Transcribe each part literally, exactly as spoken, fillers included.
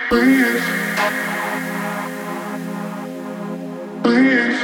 Please, please,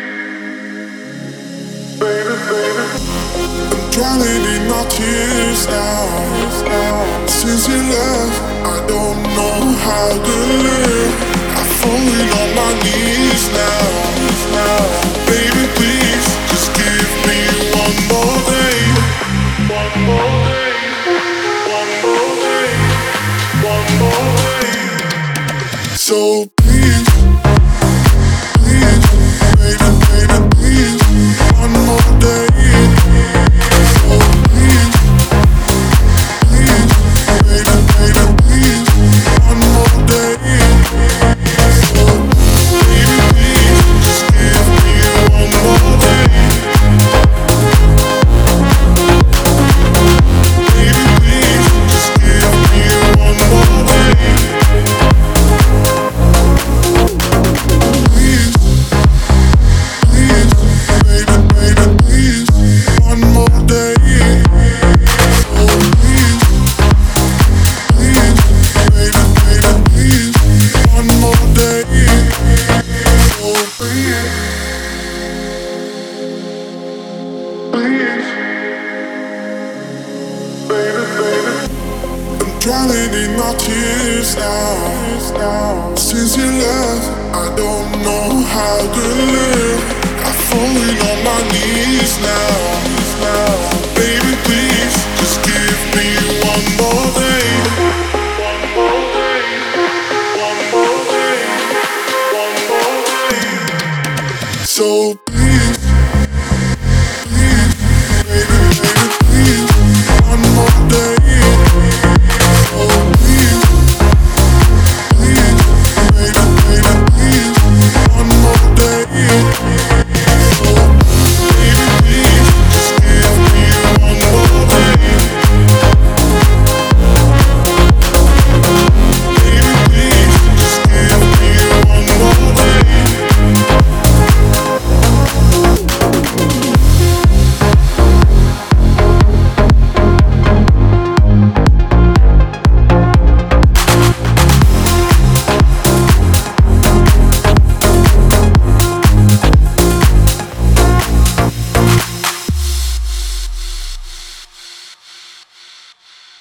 baby, baby. I'm drowning in my tears now. Since you left, I don't know how to live. I'm falling on my knees now. Baby, please, just give me one more day. One more day. One more day. One more day. So please, please, baby, baby, please, one more day. So please, please, baby, baby, please, one more day. So baby, please, just give me one more day. Baby, please, just give me one more day. Please, please, baby, baby, please, one more day. So please, please, baby, baby, please, one more day. So please, please, baby, baby. I'm drowning in my tears now. Since you left, I don't know how to live. I'm falling on my knees now. Baby, please, just give me one more day.